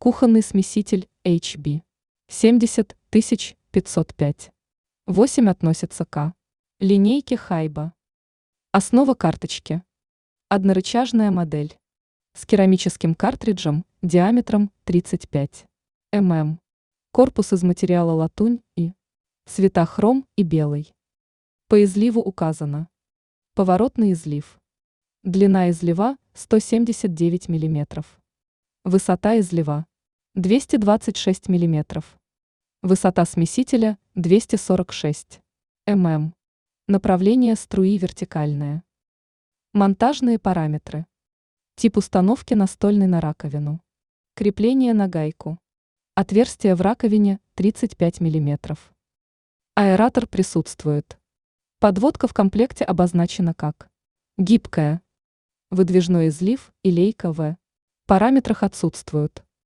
Кухонный смеситель HB. 70505. 8 относится к линейке Хайба. Основа карточки. Однорычажная модель. С керамическим картриджем диаметром 35 мм. Корпус из материала латунь и цвета хром и белый. По изливу указано. Поворотный излив. Длина излива 179 мм. Высота излива 226 мм. Высота смесителя 246 мм. Направление струи вертикальное. Монтажные параметры. Тип установки настольной на раковину. Крепление на гайку. Отверстие в раковине 35 мм. Аэратор присутствует. Подводка в комплекте обозначена как гибкая. Выдвижной излив и лейка В. В параметрах отсутствуют.